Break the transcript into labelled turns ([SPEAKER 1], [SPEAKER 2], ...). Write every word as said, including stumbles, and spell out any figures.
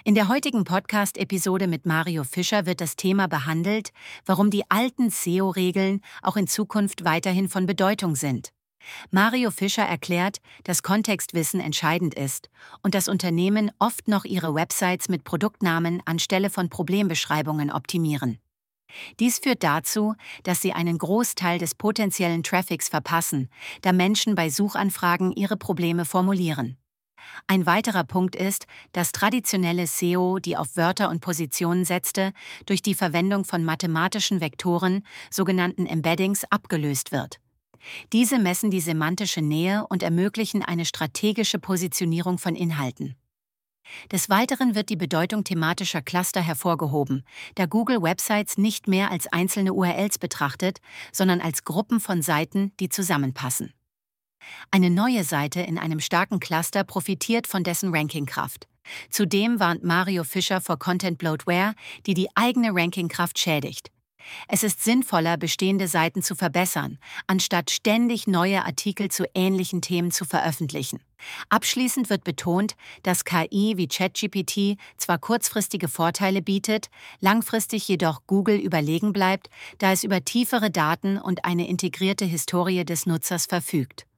[SPEAKER 1] In der heutigen Podcast-Episode mit Mario Fischer wird das Thema behandelt, warum die alten S E O-Regeln auch in Zukunft weiterhin von Bedeutung sind. Mario Fischer erklärt, dass Kontextwissen entscheidend ist und dass Unternehmen oft noch ihre Websites mit Produktnamen anstelle von Problembeschreibungen optimieren. Dies führt dazu, dass sie einen Großteil des potenziellen Traffics verpassen, da Menschen bei Suchanfragen ihre Probleme formulieren. Ein weiterer Punkt ist, dass traditionelle S E O, die auf Wörter und Positionen setzte, durch die Verwendung von mathematischen Vektoren, sogenannten Embeddings, abgelöst wird. Diese messen die semantische Nähe und ermöglichen eine strategische Positionierung von Inhalten. Des Weiteren wird die Bedeutung thematischer Cluster hervorgehoben, da Google Websites nicht mehr als einzelne U R Ls betrachtet, sondern als Gruppen von Seiten, die zusammenpassen. Eine neue Seite in einem starken Cluster profitiert von dessen Rankingkraft. Zudem warnt Mario Fischer vor Content Bloatware, die die eigene Rankingkraft schädigt. Es ist sinnvoller, bestehende Seiten zu verbessern, anstatt ständig neue Artikel zu ähnlichen Themen zu veröffentlichen. Abschließend wird betont, dass K I wie ChatGPT zwar kurzfristige Vorteile bietet, langfristig jedoch Google überlegen bleibt, da es über tiefere Daten und eine integrierte Historie des Nutzers verfügt.